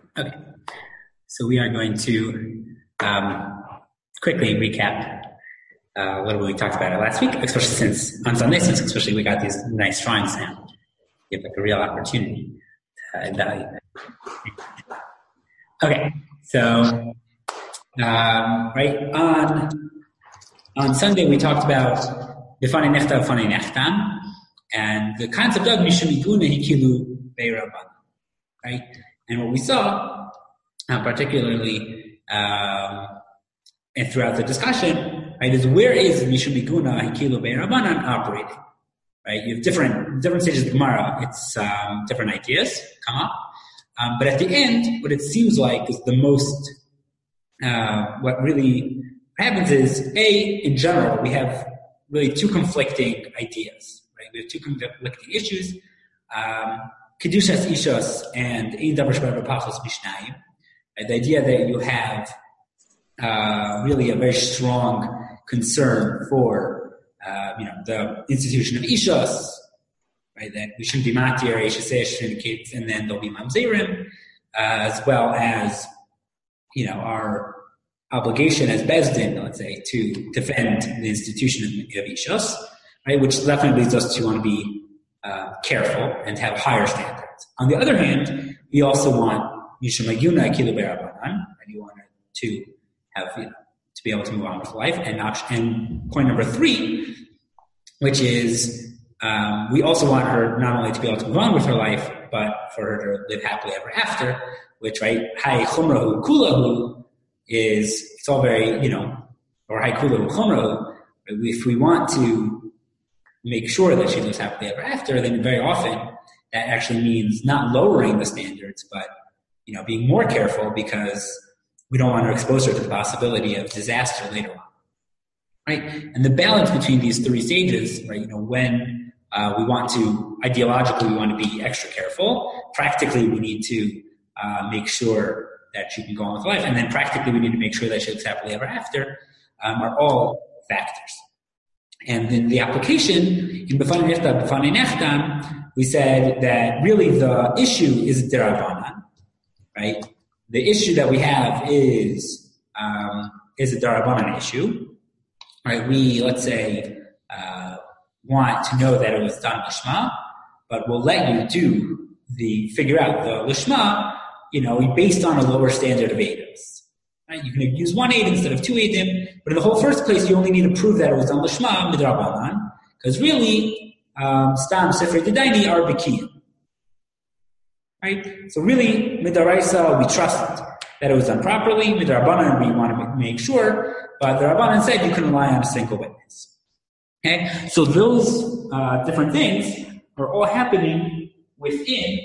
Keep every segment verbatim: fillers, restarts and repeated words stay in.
Okay, so we are going to um, quickly recap uh, what we talked about it last week, especially since on Sunday, since especially we got these nice drawings now. You have like a real opportunity to add value. Okay, so um, right on on Sunday we talked about B'fanei nechta B'fanei nechtam, and the concept of mishum iguna hikilu be'rabban, right? And what we saw, uh, particularly um, and throughout the discussion, right, is where is mishum iguna hikilu be'rabbanan operating? Right, you have different different stages of the Gemara. It's um, different ideas come up, um, but at the end, what it seems like is the most. Uh, what really happens is, A, in general, we have really two conflicting ideas. Right, we have two conflicting issues: um, kedushas ishos and ein davar sheba'ar pachos mishnayim. The idea that you have uh, really a very strong concern for. Uh, you know, the institution of Ishos, right, that we shouldn't be matir, Ishasesh indicates, and then there'll be Mamzerim, uh, as well as, you know, our obligation as Bezdin, let's say, to defend the institution of, of Ishos, right, which definitely leads us to want to be uh, careful and have higher standards. On the other hand, we also want Mishum Aguna Kilu Berabanan, and you want to have, you know, to be able to move on with life. And, and point number three, which is um, we also want her not only to be able to move on with her life, but for her to live happily ever after, which, right, hai chumrahu kulahu is, it's all very, you know, or hai kulahu chumrahu. If we want to make sure that she lives happily ever after, then very often that actually means not lowering the standards, but, you know, being more careful because we don't want to expose her to the possibility of disaster later on, right? And the balance between these three stages, right? You know, when uh, we want to, ideologically, we want to be extra careful. Practically, we need to uh, make sure that she can go on with life, and then practically, we need to make sure that she lives happily ever after. Um, are all factors. And in the application in B'fanei nechta, B'fanei nechtam, we said that really the issue is derabanan, right? The issue that we have is um, is a darabanan issue, right? We, let's say, uh, want to know that it was done lishma, but we'll let you do the figure out the lishma, you know, based on a lower standard of eidos, right? You can use one aid instead of two aidim, but in the whole first place, you only need to prove that it was done lishma midrabanan, because really, um, stam sifrei dedaini are bikiyim. Right? So really, midaraisa, we trust that it was done properly. Midarabanan, we want to make sure. But the Rabbanan said you can rely on a single witness. Okay? So those uh, different things are all happening within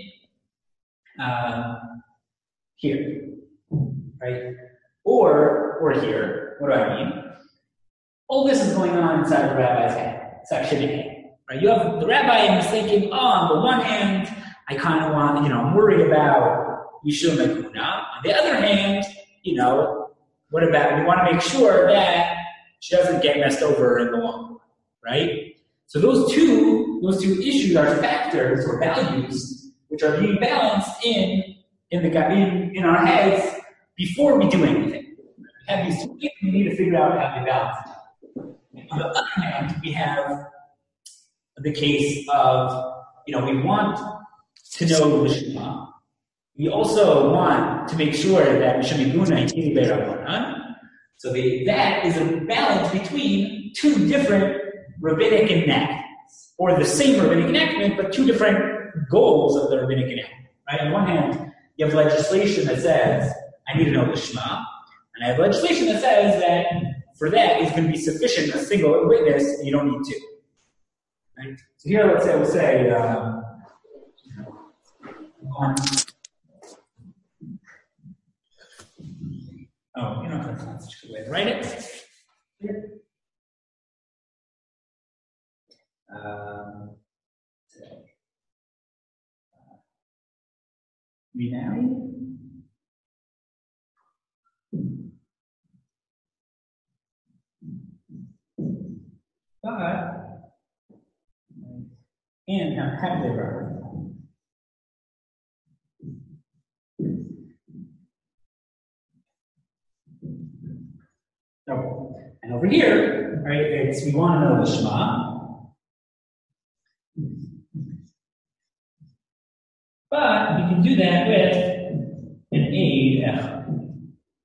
uh, here. Right? Or, or here. What do I mean? All this is going on inside the rabbi's head. Section A. Right? You have the rabbi is thinking, oh, on the one hand, I kind of want, you know, I'm worried about Mishum Aguna. On the other hand, you know, what about, we want to make sure that she doesn't get messed over in the long run, right? So those two, those two issues are factors or values which are being balanced in, in the, in, in our heads before we do anything. We have these two things, we need to figure out how they balance it. On the other hand, we have the case of, you know, we want to know the Shema. We also want to make sure that Mishum Iguna Hikilu Be'rabbanan. So the, that is a balance between two different rabbinic enactments, or the same rabbinic enactment, but two different goals of the rabbinic enactment. Right? On one hand, you have legislation that says, I need to know the Shema, and I have legislation that says that for that is going to be sufficient a single witness, and you don't need two. Right? So here, let's say we'll say. Um, On, oh, you know, that's not such a good way to write it. Here. Um, uh, remarry. But, and have happily ever. No. And over here, right, it's we want to know the Shema. But we can do that with an aid echad.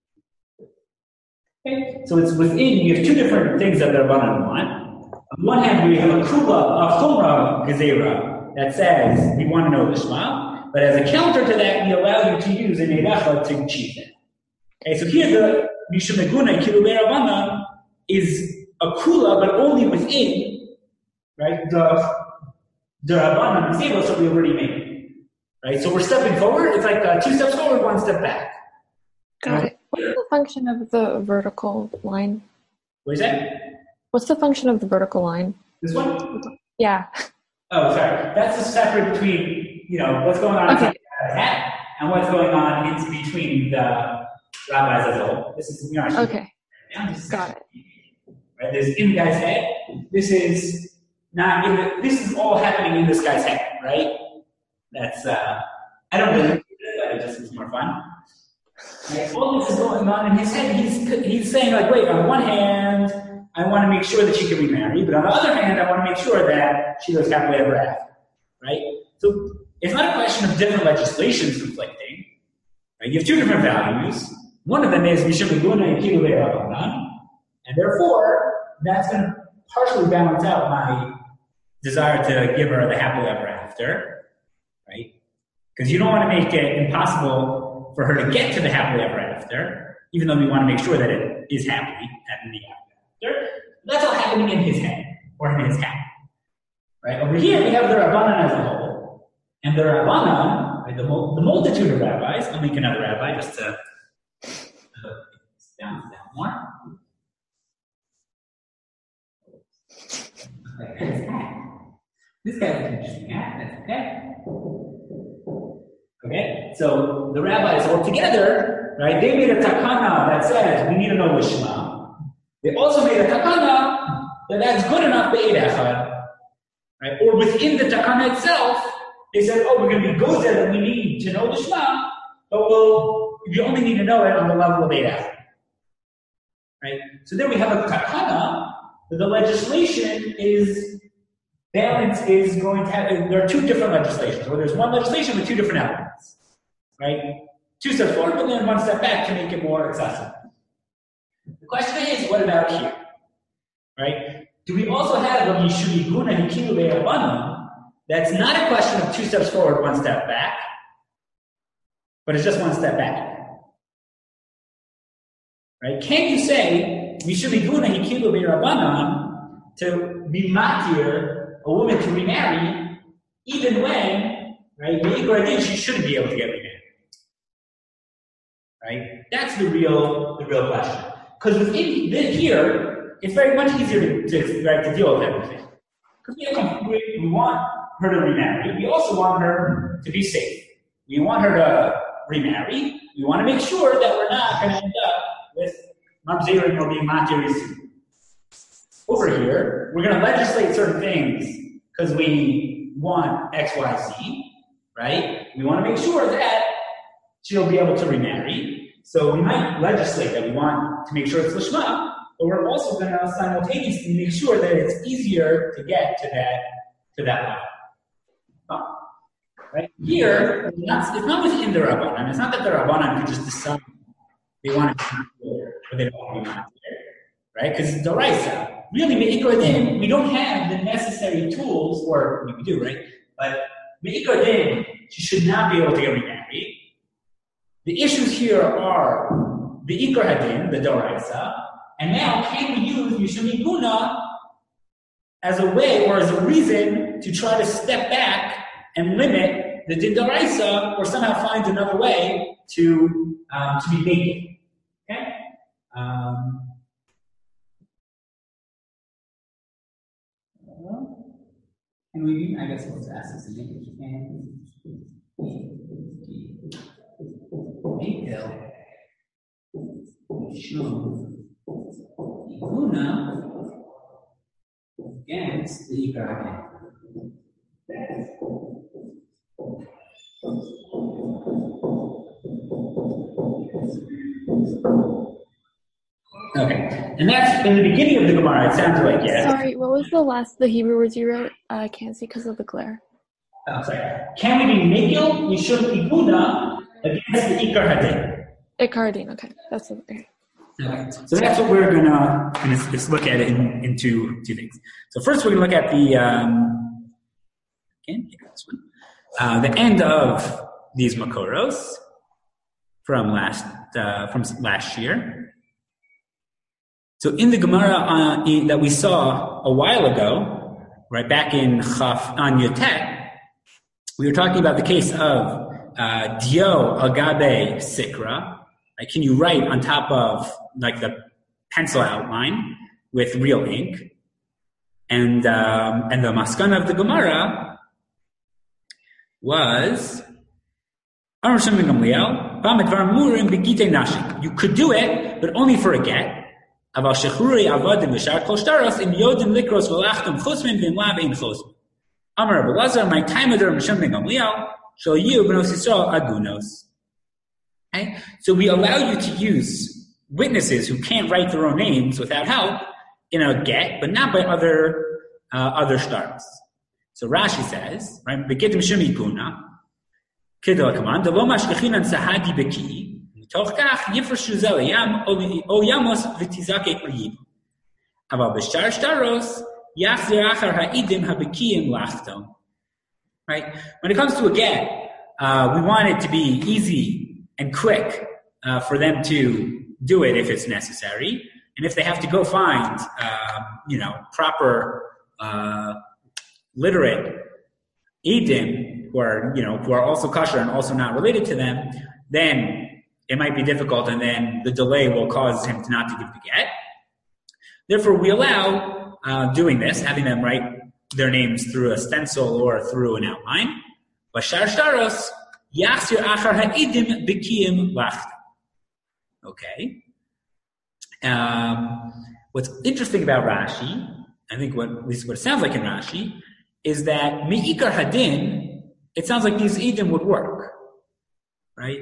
Okay, so it's within, you have two different things that the Rabbanan want. On one hand, we have a kula, a chumrah gezerah that says we want to know the Shema, but as a counter to that, we allow you to use an aid echad to achieve it. Okay, so here the Mishum Meguna Kilu Rabbanan is a kula, but only within, right, the the Rabbanan gezerah that we already made. Right, so we're stepping forward. It's like uh, two steps forward, one step back. Got it. What's the function of the vertical line? What is that? What's the function of the vertical line? This one? Yeah. Oh, sorry. That's a separate between, you know, what's going on okay. inside the hat and what's going on in between the rabbis as a whole. This is, you know, actually, okay. Now, this Got it. Right, there's in the guy's head. This is not in the, this is all happening in this guy's head, right? That's, uh, I don't really do that, it just is more fun. Right? All this is going on in his head. He's, he's saying, like, wait, on one hand, I want to make sure that she can remarry, but on the other hand, I want to make sure that she lives happily ever after. Right? So it's not a question of different legislations conflicting. Right? You have two different values. One of them is Mishum Meguna and Kilu Rabbanan, and therefore, that's going to partially balance out my desire to give her the happily ever after. Right? Because you don't want to make it impossible for her to get to the happily ever after, even though we want to make sure that it is happy in the happily after. That's all happening in his head, or in his head. Right? Over here, we have the Rabbanan as a whole. And the Rabbanan, right, the, the multitude of rabbis, I'll make another rabbi just to uh, down, down more. Okay. This guy's an interesting hat, that's okay. Okay, so the rabbis all together, right, they made a takana that says we need to know the Shema. They also made a takana that that's good enough to eid echad. Right? Or within the takana itself, they said, oh, we're going to be gozer that we need to know the Shema, but we'll, you only need to know it on the level of eid echad. Right? So then we have a takana that the legislation is balance is going to have, there are two different legislations, or there's one legislation with two different elements, right? Two steps forward, but then one step back to make it more accessible. The question is, what about here, right? Do we also have a Mishum Meguna and Kilu Rabbanan that's not a question of two steps forward, one step back, but it's just one step back, right? Can you say Mishum Meguna and Kilu Rabbanan to be matir a woman to remarry, even when, right, she shouldn't be able to get remarried. Right? That's the real, the real question. Because within here, it's very much easier to, to, right, to deal with everything. Because we, we want her to remarry. We also want her to be safe. We want her to remarry. We want to make sure that we're not going to end up with mamzerim or being matir. Over here, we're going to legislate certain things because we want X, Y, Z, right? We want to make sure that she'll be able to remarry. So we might legislate that we want to make sure it's Lishma, but we're also going to simultaneously make sure that it's easier to get to that to that level. Right? Here, it's not, it's not within the Rabbanan. It's not that the Rabbanan could just decide they want to be there or they don't want to be there, right? Because it's Doraisa. Really, Me'ikar Din, we don't have the necessary tools, or we do, right? But Me'ikar Din, she should not be able to get remarried. The issues here are the Ikar Hadin, the Doraisa, and now can we use Mishum Meguna as a way or as a reason to try to step back and limit the Din Doraisa, or somehow find another way to um, to be making. Okay? Um, And we, I guess we'll just ask this again. Can Mishum Meguna against the Ikar Okay, and that's in the beginning of the Gemara. It sounds like yes. Sorry, what was the last, the Hebrew words you wrote? Uh, I can't see because of the glare. Oh, sorry. Can we be Mikil Yishum Ibuna against the Ikar Hadin? Ikar Hadin, okay. That's the okay. Okay, so that's what we're gonna, gonna just look at in, in two, two things. So first we're gonna look at the um, again, here, this one, uh, the end of these Makoros from last uh, from last year. So in the Gemara uh, in, that we saw a while ago, right back in Chaf on Yotet, we were talking about the case of uh, Dio Agabe Sikra. Right? Can you write on top of like the pencil outline with real ink? And um, and the maskana of the Gemara was you could do it, but only for a get. Aval shechruri avadim v'shar kol shtaros in yodim likros v'lachtum chosmin v'imlav ein chosmin. Amar Rabbi Lazar, my time of the Mishum ben Gamliel, shall you b'nos Yisrael agunos. Okay, so we allow you to use witnesses who can't write their own names without help in a get, but not by other uh, other shtaros. So Rashi says, right, begitim shemi guna, kidol kaman delo mashkachinan sahadi beki. Toch kach yifreshu zel yam o yamos v'tizake l'yim. Aval b'shtar shtaros yachzir achar ha'idim habekiyim lachtom. Right? When it comes to a get, uh, we want it to be easy and quick uh, for them to do it if it's necessary, and if they have to go find, uh, you know, proper uh, literate idim who are, you know, who are also kosher and also not related to them, then it might be difficult, and then the delay will cause him to not to give the get. Therefore, we allow uh, doing this, having them write their names through a stencil or through an outline. Bashar shtaros yachzir achar ha'idim b'kiyim lachta. Okay. Um, what's interesting about Rashi, I think what at least what it sounds like in Rashi, is that mi'ikar hadin, it sounds like these idim would work, right?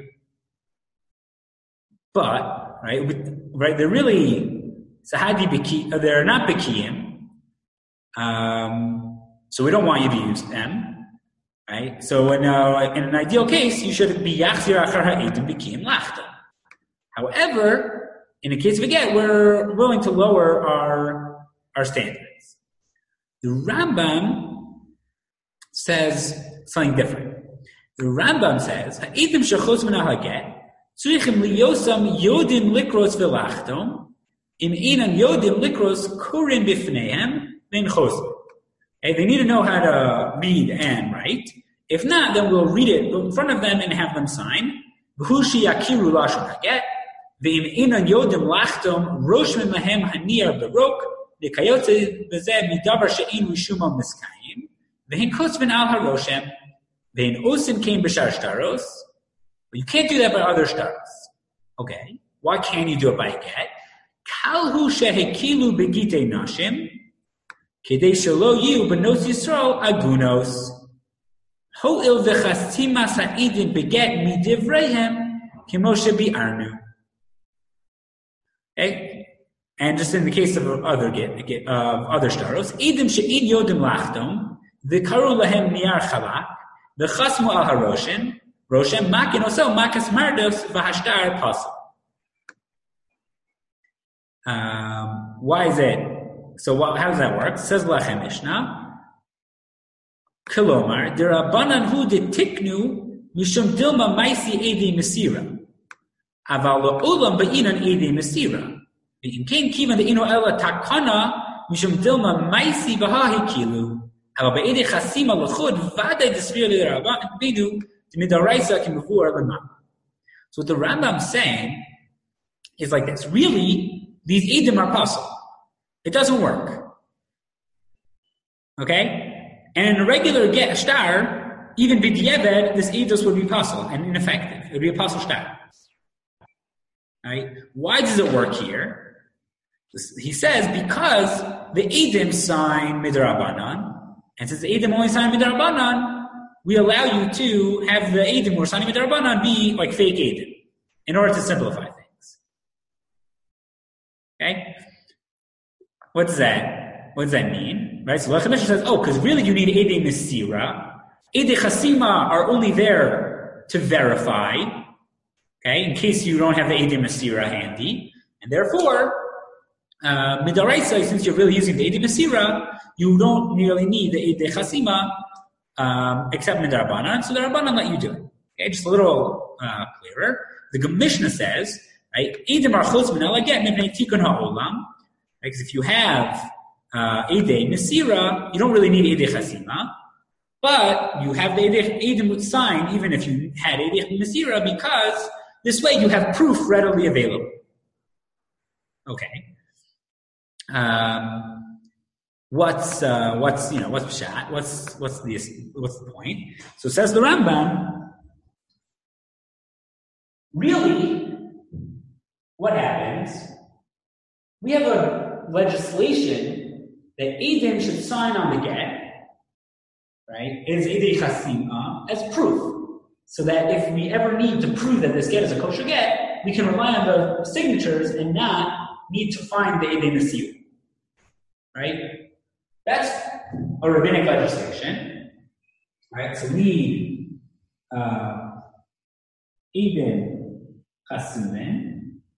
But, right, with, right, they're really sahadi biki, they're not bikiyim, um, so we don't want you to use them, right? So in, uh, in an ideal case, you should be yachzir achar ha'idim bikiyim lachta. However, in the case of a get, we're willing to lower our our standards. The Rambam says something different. The Rambam says ha'idim shechos min haget. Tzrichim liyosam yodim likros velachtom, im inan yodim likros kurim bifneihem vein chosim. Okay, they need to know how to read and write. If not, then we'll read it in front of them and have them sign. V'hushi yakiru lashon haget, ve'im inan yodim lachtom roshmin mahem haniyar barok, dekayotze v'zeh midavar she'in rishuma miskayim, ve'hin kosvin al haroshem, ve'hin osin kein b'shar shtaros. But you can't do that by other stars. Okay. Why can't you do it by a get? Kalhu shehekilu begite nashim, kedei shelo yu benos Yisrael agunos. Ho'il v'chastima sa'idin beget midivreihem kimoshe bi'arnu. Okay. And just in the case of other get, get of other staros, idim she'in yodim lachtom, v'karu lahem niyar chalak, v'chasmu al haroshin, Roshem makin also makas mardos v'hashtar pasul. Um, why is it? So what, how does that work? Says Lachem Mishnah. Kilomar derabanan hu de tiknu mishum dilma maisi edi mesira. Aval ulam ba'inan edi mesira. V'im kein kivan de ino ela takana mishum dilma maisi v'hahi kilu. Aval ba'edi chasima l'chud v'adei desvir l'raban bidu. So what the Rambam is saying is like this. Really, these idim are pasul. It doesn't work. Okay? And in a regular get star, even b'diavad, this idus would be pasul and ineffective. It would be a pasul star. Right? Why does it work here? He says because the idim sign midrabanan, and since the idim only sign midrabanan, we allow you to have the Eidim or Sani Midrabanan be like fake Eidim in order to simplify things. Okay? What does that, what does that mean? Right? So Lechem says, oh, because really you need Eidei Mesira. Eidei Chasima are only there to verify, okay, in case you don't have the Eidei Mesira handy. And therefore, uh, Midaraisa, since you're really using the Eidei Mesira, you don't really need the Eidei Chasima, um, except Midarabanan. So the Rabbanan let you do it. Okay, just a little uh, clearer. The Mishnah says, right, Eidei Marchos Minal Get Mipnei Tikun HaOlam. Because if you have uh, Eidei Mesira, you don't really need Eidei Chasima. But you have the Eidei sign even if you had Eidei Mesira, because this way you have proof readily available. Okay. Um, what's uh, what's you know what's pshat? What's what's the what's the point? So says the Rambam. Really, what happens? We have a legislation that Eidim should sign on the get, right? It is Eidei Chasima as proof, so that if we ever need to prove that this get is a kosher get, we can rely on the signatures and not need to find the Eidei Mesira. Right? That's a rabbinic legislation. Right? So we need uh, Eidei Chasimin.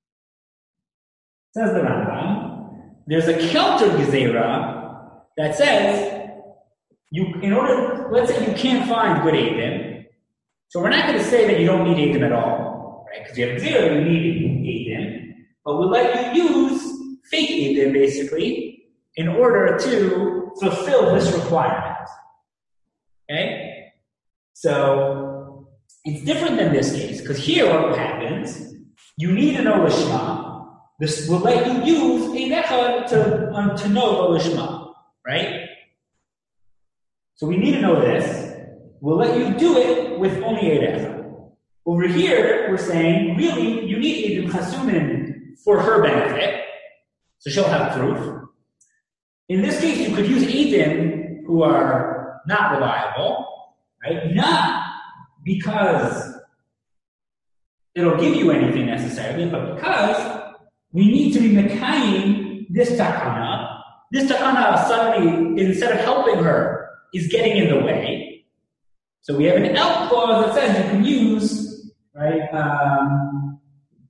Says the Rambam. There's a Kelter Gezerah that says, you, in order, let's say you can't find good Eidim, so we're not going to say that you don't need Eidim at all, right? Because you have Gezerah, you need Eidim, but we'll let you use fake Eidim, basically, in order to fulfill this requirement. Okay? So, it's different than this case, because here what happens, you need an Olishma. This will let you use Eidecha to, um, to know Olishma, right? So we need to know this. We'll let you do it with only Eidecha. Over here, we're saying, really, you need Eidim Chasumin for her benefit, so she'll have proof. In this case, you could use Eidim who are not reliable, right? Not because it'll give you anything necessarily, but because we need to be mekayim this takana. This takana suddenly, instead of helping her, is getting in the way. So we have an out clause that says you can use, right, um,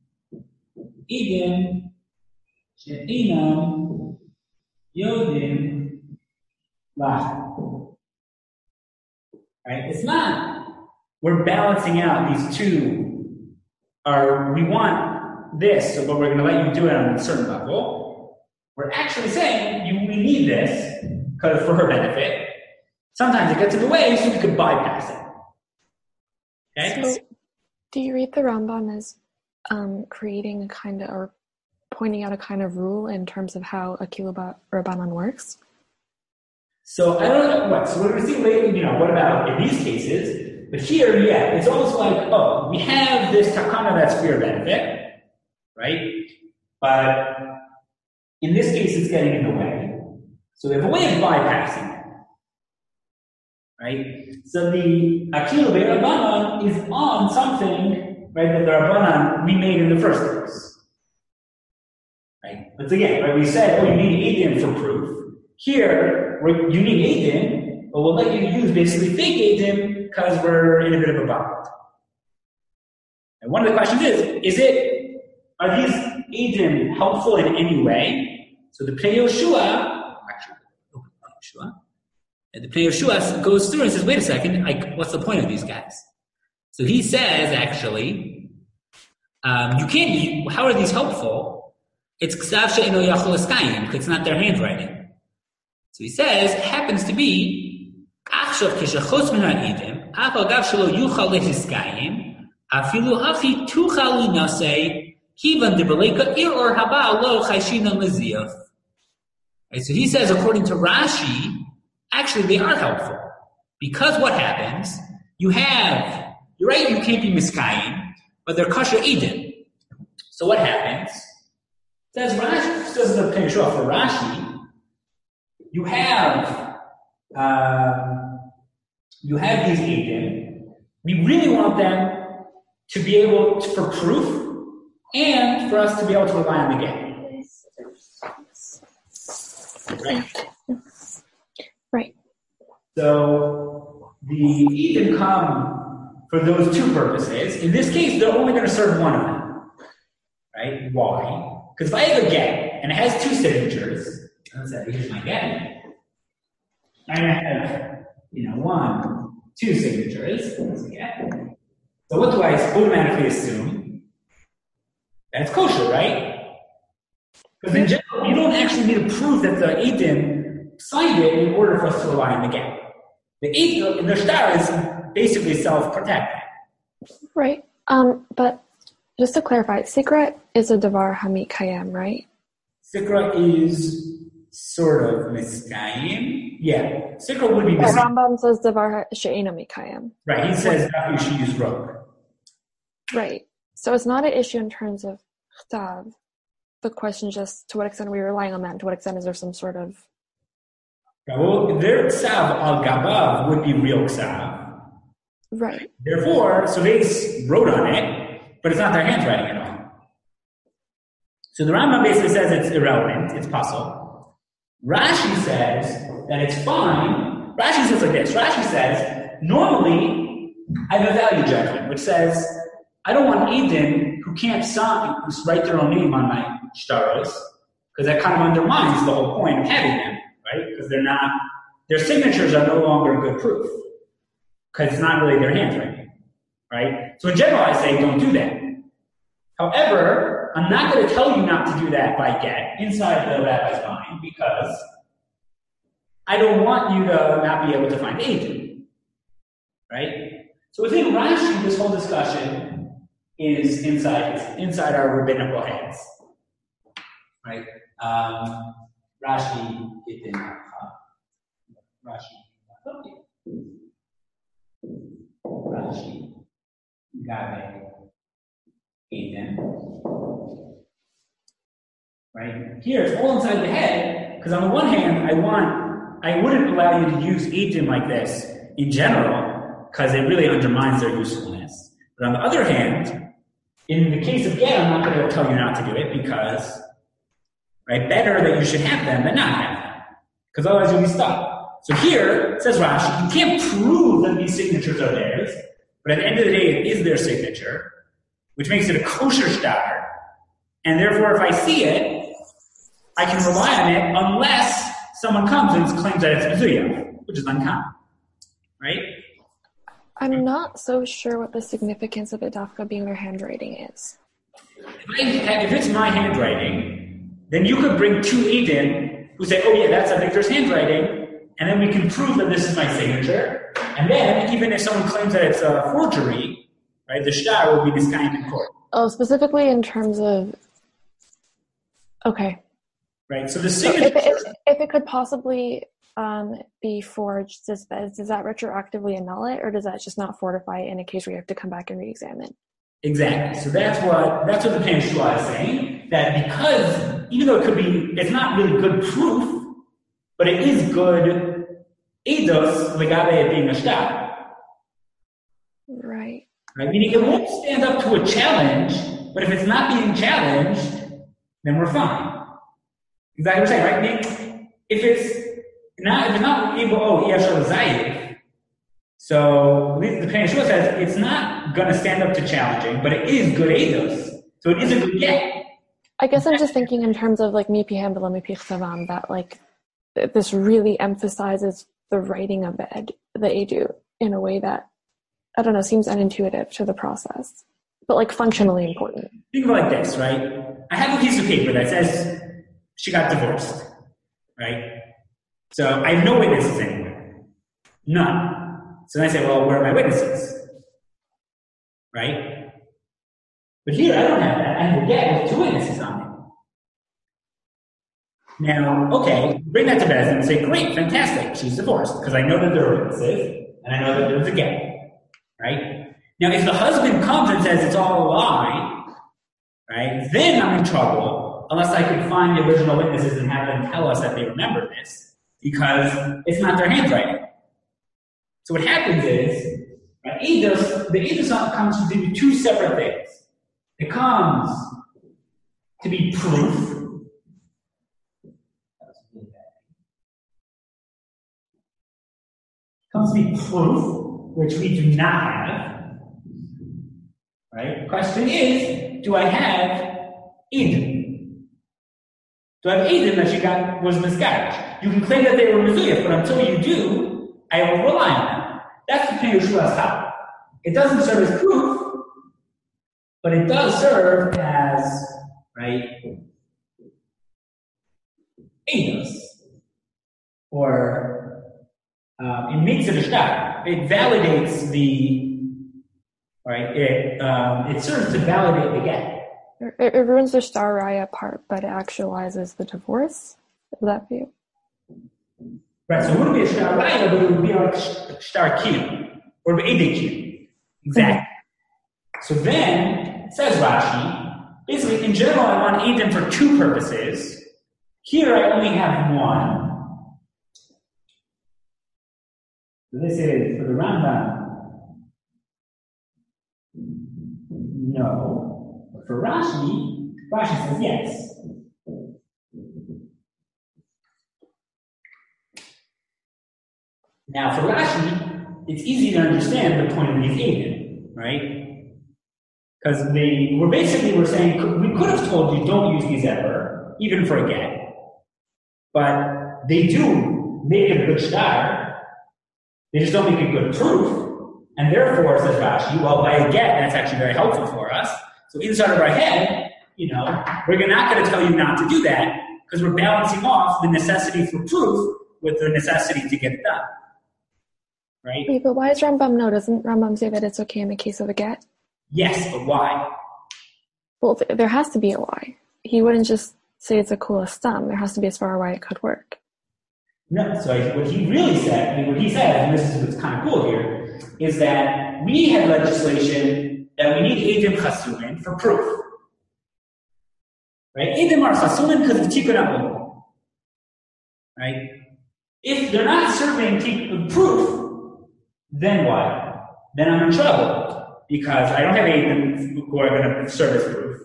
Eidim, she'inam, yodim, lach. Right? It's not, we're balancing out these two, are, we want this, so, but we're going to let you do it on a certain level. We're actually saying you, we need this because for her benefit. Sometimes it gets in the way, so we could bypass it. Okay? So, do you read the Rambam as um, creating a kind of, or pointing out a kind of rule in terms of how a Akila Rabbanan works? So I don't know what. So we're going to see later. You know, what about in these cases? But here, yeah, it's almost like, oh, we have this takana that's for your benefit. Right? But in this case, it's getting in the way. So we have a way of bypassing it. Right? So the Akila Rabbanan is on something, right, that the Rabbanan we made in the first place. Right? But again, right, we said, oh, you need Eidim for proof. Here, you need Eidim, but we'll let you use basically fake Eidim because we're in a bit of a bind. And one of the questions is, is it Are these Eidim helpful in any way? So the Pnei Yoshua, actually, oh, Yoshua, and the Pnei Yoshua goes through and says, wait a second, like, what's the point of these guys? So he says, actually, um, you can't, you, how are these helpful? It's Ksav She'eno Yachol Eskayim, because it's not their handwriting. So he says, it happens to be, Achshav Keshachos Min HaEidim, Af Agav Shelo Yuchal Lehiskayim, Afilu Hachi Tuchal Linasei, Kivan de Beleka Ir or Haba Lo Chayshina Meziyaf. So he says, according to Rashi, actually they are helpful. Because what happens, you have, you're right, you can't be miskayim, but they're kosher Eidim. So what happens? Says Rashi, says the Pnei Yoshua for Rashi, you have, uh, you have these Eidim. We really want them to be able to, for proof, and for us to be able to rely on the get. right? Right. So the Eidim come for those two purposes. In this case, they're only going to serve one of them, right? Why? Because if I have a get and it has two signatures, let's say here's my get, I'm going to have, you know, one, two signatures. That's a get. So what do I automatically assume? That's kosher, right? Because in general, you don't actually need to prove that the Eidim signed it in order for us to rely on the get. The Eidim, the shtar is basically self-protecting. Right. Um, but just to clarify, Sikra is a davar hamit kayem, right? Sikra is sort of miskayim. Yeah, Sikra would be But miskayim. Rambam says davar she'ena mikayem. Right, he says that you should use rope. Right. So it's not an issue in terms of chtav. The question is just to what extent are we relying on that, and to what extent is there some sort of... Well, their ksav al gabav would be real ksav. Right. Therefore, so they wrote on it, but it's not their handwriting at all. So the Rambam basically says it's irrelevant, it's possible. Rashi says that it's fine. Rashi says like this. Rashi says, normally, I have a value judgment, which says, I don't want Eidim who can't sign, who write their own name on my shtaros, because that kind of undermines the whole point of having them, right? Because they're not, their signatures are no longer good proof, because it's not really their handwriting, right? So in general, I say don't do that. However, I'm not going to tell you not to do that by get inside the rabbi's mind, because I don't want you to not be able to find Eidim, right? So within Rashi, this whole discussion is inside inside our rabbinical heads, right? Um, Rashi, it Rashi, Rashi, Gabe, Eidim, right? Here, it's all inside the head, because on the one hand, I want, I wouldn't allow you to use Eidim like this in general, because it really undermines their usefulness. But on the other hand, in the case of get, I'm not going to tell you not to do it because, right, better that you should have them than not have them. Because otherwise you'll be stuck. So here, it says Rashi, you can't prove that these signatures are theirs, but at the end of the day, it is their signature, which makes it a kosher shtar. And therefore, if I see it, I can rely on it unless someone comes and claims that it's Mizuya, which is uncommon, right? I'm not so sure what the significance of it dafka being their handwriting is. If, I, if it's my handwriting, then you could bring two Eidim who say, oh yeah, that's a Victor's handwriting, and then we can prove that this is my signature. And then, even if someone claims that it's a forgery, right, the shtar will be miskayim in court. Oh, specifically in terms of... Okay. Right, so the So signature... if, it, if it could possibly... Um, be forged, does that, does that retroactively annul it, or does that just not fortify it in a case where you have to come back and re-examine? Exactly. So that's what that's what the Pan Shua is saying, that because, even though it could be, it's not really good proof, but it is good eidos legabe it being a shtar. Right. Right? Meaning it won't stand up to a challenge, but if it's not being challenged, then we're fine. Exactly what I'm saying, right? Meaning, if it's Now, if it's not able, oh, Yeshua Zayiv. So the Pan Shua says it's not going to stand up to challenging, but it is good eidos. So it is a good get. I guess I'm just thinking in terms of like mipi hambala mipi chsavam, that like this really emphasizes the writing of the ed, the edu in a way that, I don't know, seems unintuitive to the process, but like functionally important. Think of it like this, right? I have a piece of paper that says she got divorced, right? So I have no witnesses anywhere. None. So then I say, well, where are my witnesses? Right? But here I don't have that. I have a get with two witnesses on it. Now, okay, bring that to Bezdin and say, great, fantastic, she's divorced, because I know that there are witnesses, and I know that there was a get. Right? Now, if the husband comes and says it's all a lie, right, then I'm in trouble, unless I can find the original witnesses and have them tell us that they remember this. Because it's not their handwriting. So what happens is, right, eidos, the eidos comes to do two separate things. It comes to be proof. comes to be proof, which we do not have. Right? The question is, do I have Eden? Do I have Eden that you got was misguided? You can claim that they were mezuyah, but until you do, I will rely on them. That's the Pnei Yeshua's help. It doesn't serve as proof, but it does serve as, right, eidos, or um, it makes it a shtar. It validates the, right, it, um, it serves to validate the get. It, it ruins the shtar raya part, but it actualizes the divorce. Is that view? Right, so it wouldn't be a shtar raya, but it would be like shtar q, or eide q. Exactly. So then, says Rashi, basically, in general, I want Eidim for two purposes. Here, I only have one. So this is for the Rambam. No. But for Rashi, Rashi says yes. Now, for Rashi, it's easy to understand the point of these Eidim, right? Because they were basically we're saying we could have told you don't use these ever, even for a get, but they do make a good shtar. They just don't make a good proof, and therefore, says Rashi, well, by a get, that's actually very helpful for us. So inside of our head, you know, we're not going to tell you not to do that because we're balancing off the necessity for proof with the necessity to get it done, right? Wait, but why is Rambam no? Doesn't Rambam say that it's okay in the case of a get? Yes, but why? Well, th- there has to be a why. He wouldn't just say it's a cool stum. There has to be as far why it could work. No, so what he really said, I mean, what he said, and this is what's kind of cool here, is that we had legislation that we need Eidim Chasumin for proof. Right? Eidim are Chasumin because of Tikkun HaOlam. Right? If they're not serving t- proof, then what? Then I'm in trouble. Because I don't have Eidim who are going to serve as proof.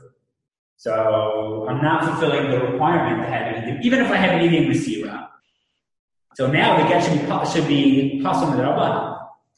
So I'm not fulfilling the requirement to have Eidim, even if I have Eidim Mesira. So now the get should be, should be Pasum D'Rabbanan.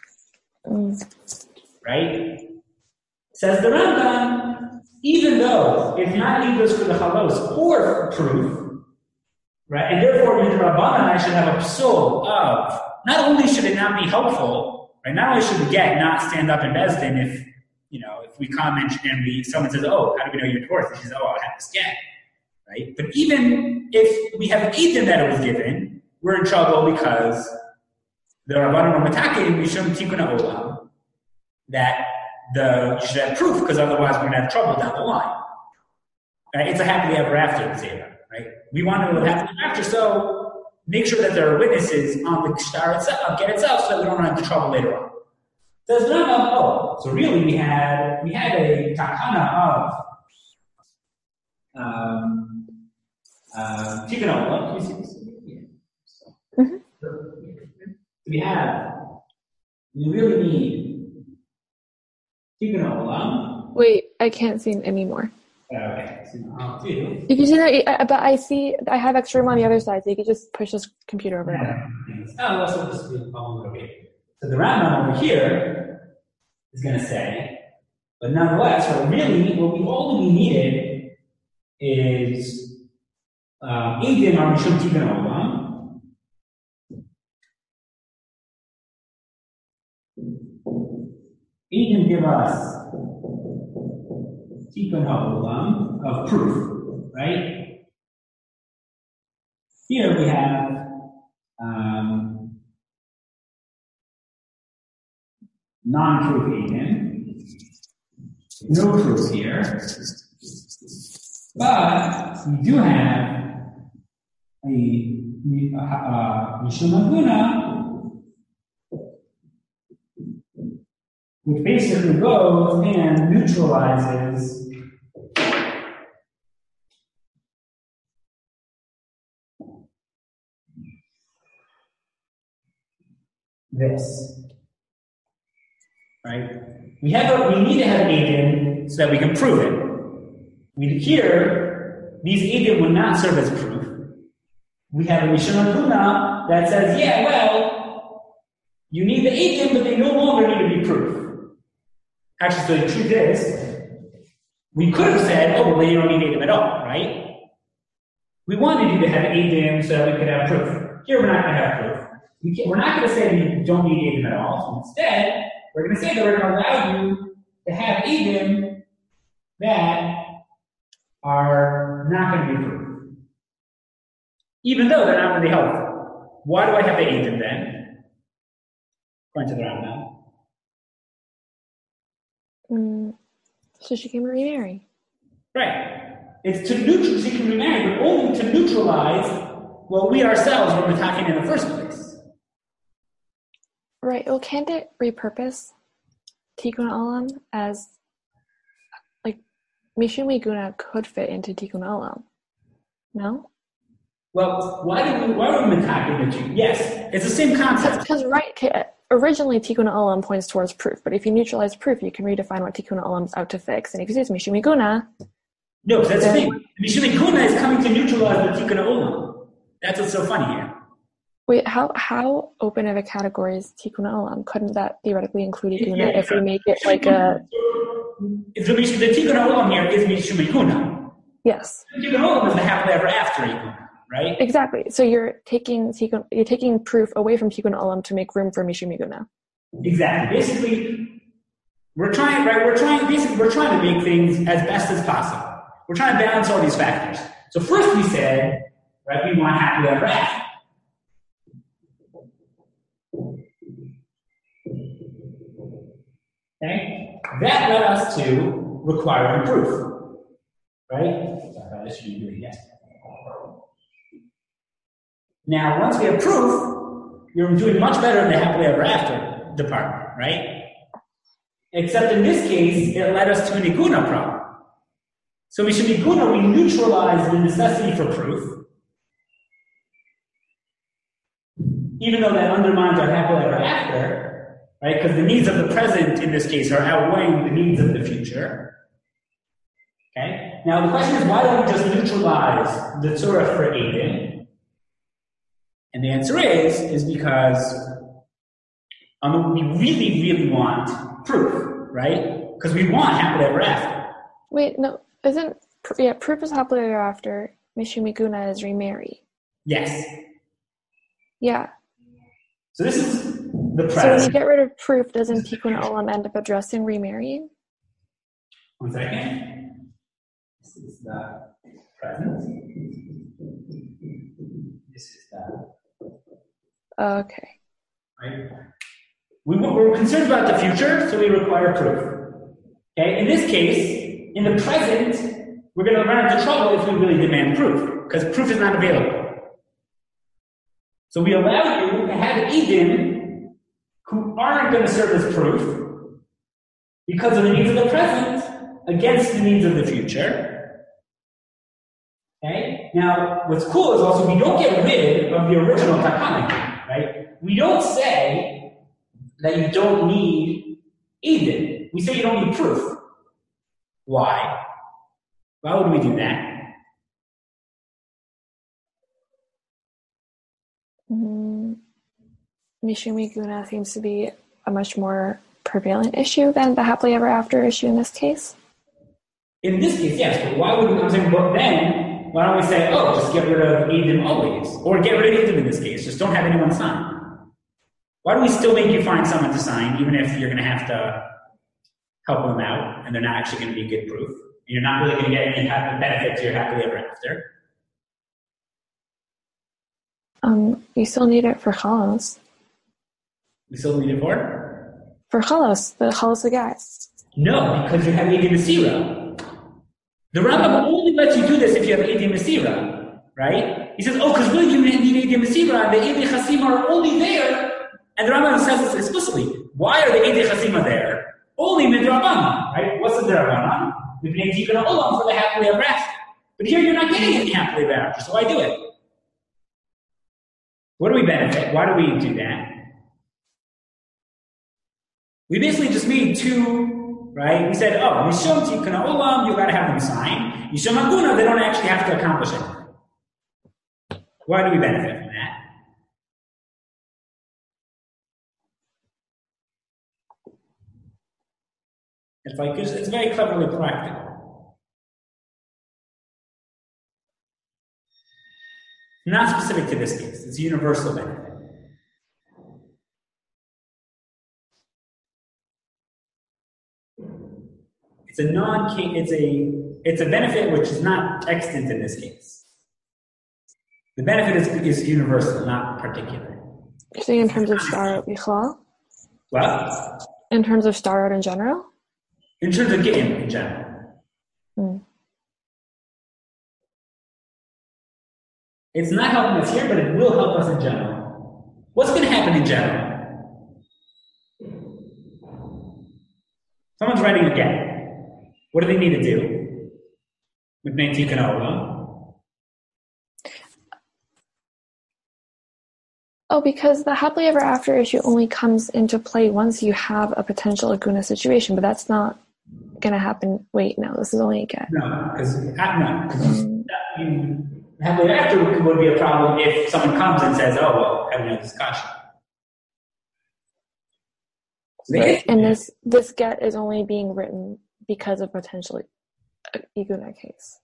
Mm. Right? Says the Rambam, even though it's not Eidos for the Chalos or proof, right? And therefore, in the Rabbanan, I should have a psul of, not only should it not be helpful, right? Not only should the get not stand up in Bezdin if, you know, if we comment and we, someone says, oh, how do we know you're divorced? And she says, oh, I have this get, right? But even if we have an Eidim that it was given, we're in trouble because the Rabbanan are mataking Mishum Tikkun HaOlam that the, you should have proof because otherwise we're going to have trouble down the line. Right? It's a happily ever after Zera, right? We want to live happily ever after, so make sure that there are witnesses on the shtar itself, get itself, so that we don't run into trouble later on. Says so Rambam, oh, so really we had we had a takana of um uh Tikkun HaOlam. Can you see this? Yeah. Mm-hmm. We have we really need Tikkun HaOlam. Wait, I can't see anymore. Okay, so I'll do. You can see that, but I see I have extra room on the other side, so you can just push this computer over there. Oh, let's let this be a problem over here. So the Rambam over here is going to say, but nonetheless, what really, what we all we needed is Eidim are Mishum Tikkun HaOlam. Eidim give us Tikkun HaOlam of proof, right? Here we have um, non-proof Eidim, no proof here, but we do have a Mishum Aguna, which basically goes and neutralizes this, right? We have a, we need to have an Eidim so that we can prove it. We here, these Eidim would not serve as proof. We have a Mishum Aguna that says, yeah, well, You need the eidim, but they no longer need to be proof. Actually, so the truth is, we could have said, oh, well, you don't need eidim at all, right? We wanted you to have eidim so that we could have proof. Here, we're not going to have proof. We can't, we're not going to say we don't need eidim at all. So instead, we're going to say that we're going to allow you to have eidim that are not going to be proof, even though they're not really helpful. Why do I have the eidim then? According to the Rambam. Mm, so she can remarry. Right. It's to neutral. She can remarry, but only to neutralize what we ourselves were attacking in the first place. Right. Well, can't it repurpose Tikkun Olam as, like, Mishum Miguna could fit into Tikkun Olam? No? Well, why did we, why were we attacking the two? Yes, it's the same concept. Because, right, originally Tikkun Olam points towards proof, but if you neutralize proof, you can redefine what Tikkun Olam is out to fix. And if you say it's Mishum Miguna... No, that's the thing. Mishum Miguna is coming to neutralize the Tikkun Olam. That's what's so funny here. Wait, how how open of a category is Tikkun Olam? Couldn't that theoretically include Iguna yeah, if we make it like a... If the, the Tikkun Olam here is Mishum Miguna. Yes. The Tikkun Olam is the happily ever after Iguna, right? Exactly. So you're taking tikkun, you're taking proof away from Tikkun Olam to make room for Mishum Miguna. Exactly. Basically, we're trying, right? We're trying. Basically, we're trying to make things as best as possible. We're trying to balance all these factors. So first, we said, right, we want happily ever after. Okay, that led us to requiring proof, right? Sorry, this should be really yes. Now, once we have proof, you're doing much better in the happily ever after department, right? Except in this case, it led us to an iguna problem. So we should iguna, we neutralize the necessity for proof, even though that undermines our happily ever after, right? Because the needs of the present in this case are outweighing the needs of the future. Okay? Now the question is, why don't we just neutralize the tzurach for eidim? And the answer is, is because um, we really, really want proof, right? Because we want happily ever after. Wait, no, isn't, yeah, proof is happily ever after, Mishum Miguna is remarry. Yes. Yeah. So this is the present. So when you get rid of proof, doesn't Tikkun Olam end up addressing remarrying? One second. This is the present. This is the... Okay. Right? We, we're concerned about the future, so we require proof. Okay? In this case, in the present, we're going to run into trouble if we really demand proof, because proof is not available. So we allow you to have eidim who aren't going to serve as proof because of the needs of the present against the needs of the future. Okay? Now, what's cool is also we don't get rid of the original takana, right? We don't say that you don't need eidim. We say you don't need proof. Why? Why would we do that? Mm, Mishum Miguna seems to be a much more prevalent issue than the happily ever after issue in this case. In this case, yes, but why would we, I'm saying, but then, why don't we say, oh, just get rid of eidim always? Or get rid of eidim in this case, just don't have anyone sign. Why do we still make you find someone to sign, even if you're going to have to help them out, and they're not actually going to be good proof? You're not really going to get any type of benefit to your happily ever after. Um, you still need it for chalos. We still need it for? For chalos, the chalos the guys. No, because you have eidim Masira. The Rambam only lets you do this if you have eidim Masira, right? He says, oh, because really you need eidim Masira, and the eidim Chasima are only there. And the Rambam says this explicitly. Why are the eidim Chasima there? Only midrabanan, right? What's the drabanan? We've been Tikkun Olam for the happily ever after. But here you're not getting any happily ever after, so why do it? What do we benefit? Why do we do that? We basically just made two, right? We said, oh, Mishum Tikkun Olam, you gotta have them sign. Mishum Aguna, they don't actually have to accomplish it. Why do we benefit from that? It's like, it's, it's very cleverly practical. Not specific to this case. It's a universal benefit. It's a non it's a it's a benefit which is not extant in this case. The benefit is, is universal, not particular. You're saying in terms of star bichlal? What? In terms of star in general? In terms of getting in general. Hmm. It's not helping us here, but it will help us in general. What's going to happen in general? Someone's writing a get. What do they need to do? With Nantik and Ola? Oh, because the happily ever after issue only comes into play once you have a potential Aguna situation, but that's not going to happen. Wait, no, this is only a get. No, because no, mm. happily ever after would be a problem if someone comes and says, "Oh, well, having a discussion." Right. And this this get is only being written because of potentially a Iguna case.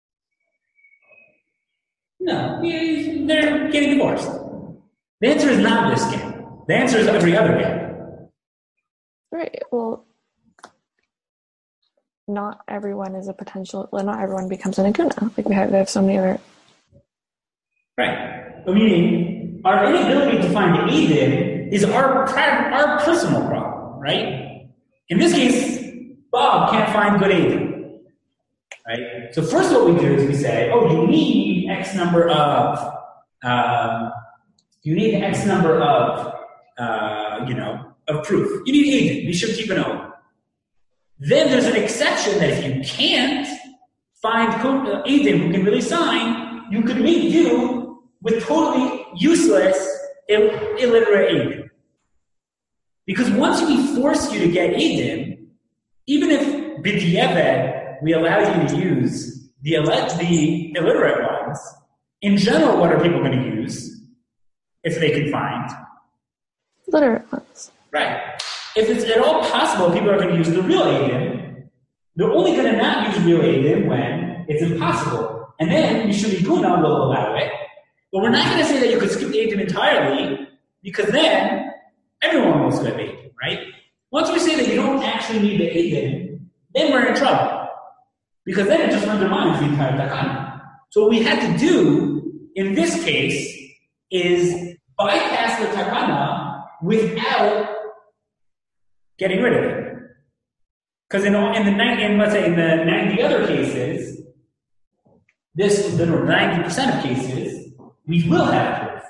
No, they're getting divorced. The answer is not this get. The answer is every other get. Right. Well, not everyone is a potential. Well, not everyone becomes an Aguna. Like we have, we have so many other. Right. But meaning, our inability to find Aiden is our our personal problem, right? In this case, Bob can't find good Aiden, right? So first, what we do is we say, "Oh, you need X number of, uh, you need X number of, uh, you know, of proof. You need Aiden. You should keep an O." Then there's an exception that if you can't find Aiden who can really sign, you could make do with totally useless, Ill- illiterate Aiden. Because once we force you to get Aiden, even if b'diavad we allow you to use the, the illiterate ones, in general, what are people going to use if they can find? Literate ones. Right. If it's at all possible, people are going to use the real Aiden. They're only going to not use real Aiden when it's impossible. And then Mishum Iguna will allow it. But we're not going to say that you could skip Aiden entirely, because then everyone will skip Aiden, right? Once we say that you don't actually need the Aiden, then we're in trouble. Because then it just undermines the entire takana. So what we had to do in this case is bypass the takana without getting rid of it. Because in, in the in, let's say in the ninety other cases, this literal ninety percent of cases, we will have proof.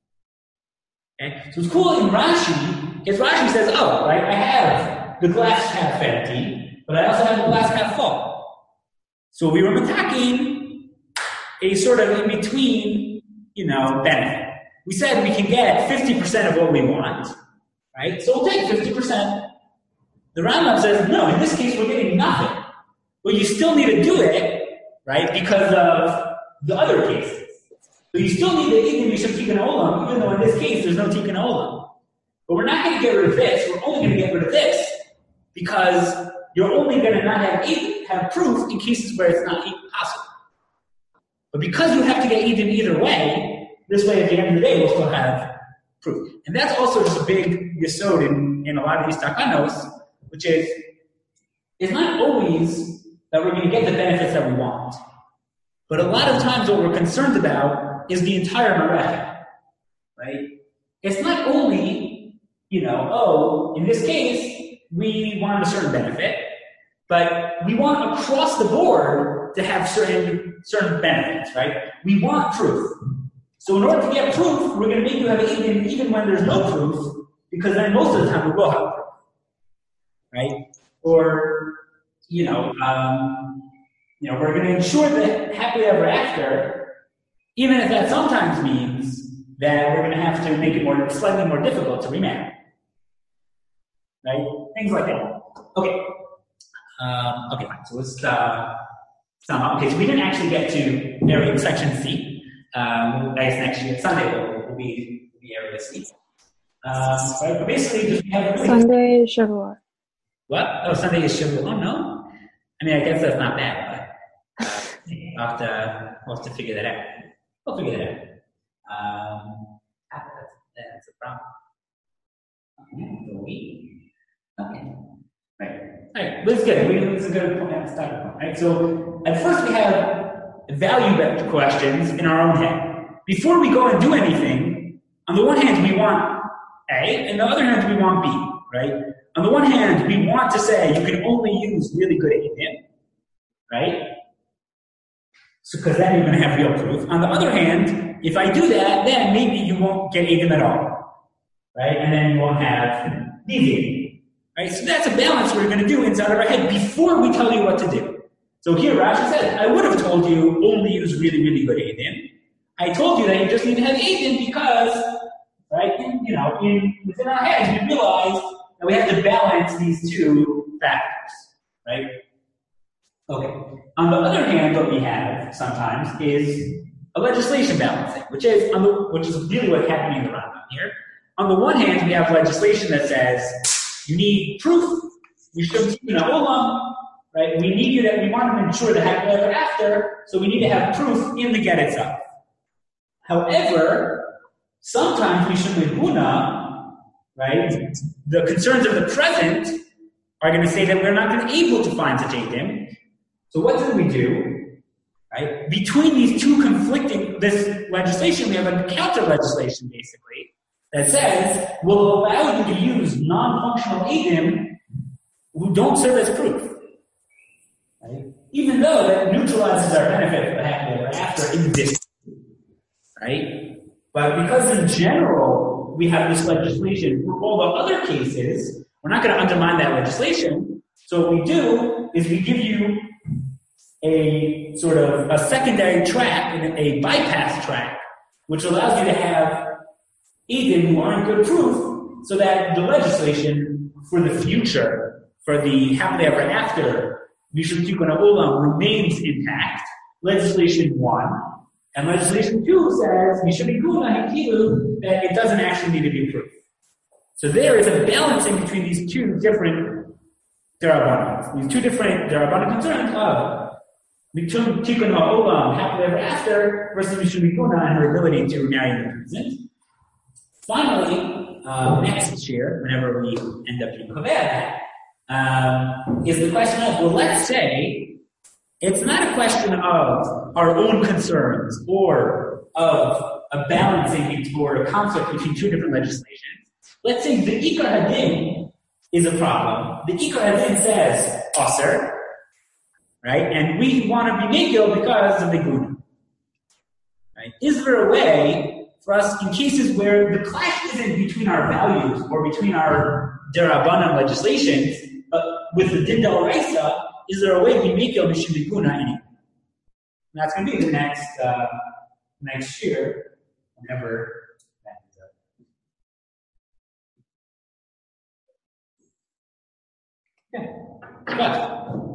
Okay? So it's cool in Rashi, because Rashi says, "Oh, right, I have the glass half empty, but I also have the glass half full." So we were attacking a sort of in between, you know, benefit. We said we can get fifty percent of what we want, right? So we'll take fifty percent. The Rambam says, no, in this case we're getting nothing. But you still need to do it, right, because of the other cases. So you still need the Ign Mishum Tikkun Olam, even though in this case there's no Tikkun Olam. But we're not going to get rid of this, we're only going to get rid of this, because you're only going to not have have proof in cases where it's not possible. But because you have to get Eden either way, this way at the end of the day we'll still have proof. And that's also just a big yesod in, in a lot of these takanos, which is, it's not always that we're going to get the benefits that we want. But a lot of times what we're concerned about is the entire marachet, right? It's not only, you know, oh, in this case, we want a certain benefit, but we want across the board to have certain certain benefits, right? We want proof. So in order to get proof, we're going to make you have even, even when there's no proof, because then most of the time we will have proof, right? Or, you know, um, you know, we're going to ensure that happily ever after, even if that sometimes means that we're going to have to make it more slightly more difficult to remarry, right? Things like that. Okay. Um, okay, fine. So let's uh, sum up. Okay, so we didn't actually get to area section C. Um, I guess next year, Sunday will, will be the area C. Um, right? But basically, just we have Sunday, Shavuot. What? Oh, Sunday is Shavua. Oh, no. I mean, I guess that's not bad, but uh, we'll, have to, we'll have to figure that out. We'll figure that out. Um, ah, that's, that's a problem. Okay, the week. Okay. Right. All right. That's good. We, this is a good point. Starting point. Right. So at first we have value questions in our own head. Before we go and do anything, on the one hand we want A, and on the other hand we want B. Right. On the one hand, we want to say you can only use really good eidim, right? So, because then you're going to have real proof. On the other hand, if I do that, then maybe you won't get eidim at all, right? And then you won't have these eidim, right? So that's a balance we're going to do inside of our head before we tell you what to do. So here Rashi says, I would have told you only use really, really good eidim. I told you that you just need to have eidim because, right? In, you know, in within our heads we realize we have to balance these two factors, right? Okay. On the other hand, what we have sometimes is a legislation balancing, which is on the, which is really what's happening in the Rambam here. On the one hand, we have legislation that says you need proof. You should, you know, olam, right? We need you that we want to ensure the happy ever after, so we need to have proof in the get itself. However, sometimes we should meguna. Right? The concerns of the present are going to say that we're not going to be able to find such eidim. So what do we do? Right? Between these two conflicting, this legislation, we have a counter legislation basically that says we'll allow you to use non-functional eidim who don't serve as proof. Right? Even though that neutralizes our benefit for the happy ever after in this. Right? But because in general we have this legislation for all the other cases, we're not going to undermine that legislation. So what we do is we give you a sort of a secondary track, a bypass track, which allows you to have eidim who aren't good proof, so that the legislation for the future, for the happily ever after, Mishum Tikkun Ha'olam remains intact. Legislation one. And legislation two says, that it doesn't actually need to be proof. So there is a balancing between these two different derabanan, these two different derabanan concerns of Tikkun Ha'olam, happily ever after, versus Mishum Mikuna and her ability to marry in the present. Finally, uh, next year, whenever we end up in Kovet, um, is the question of, well, let's say it's not a question of our own concerns or of a balancing or a conflict between two different legislations. Let's say the Ikar Hadin is a problem. The Ikar Hadin says Aser, right? And we want to be Megil because of the Guna. Right? Is there a way for us, in cases where the clash isn't between our values or between our Derabanan legislations, but with the Din D'Oraisa, is there a way we make Yom Mishum Mikuna anyway? And that's going to be the next uh, next year, whenever that is up. Okay. Good.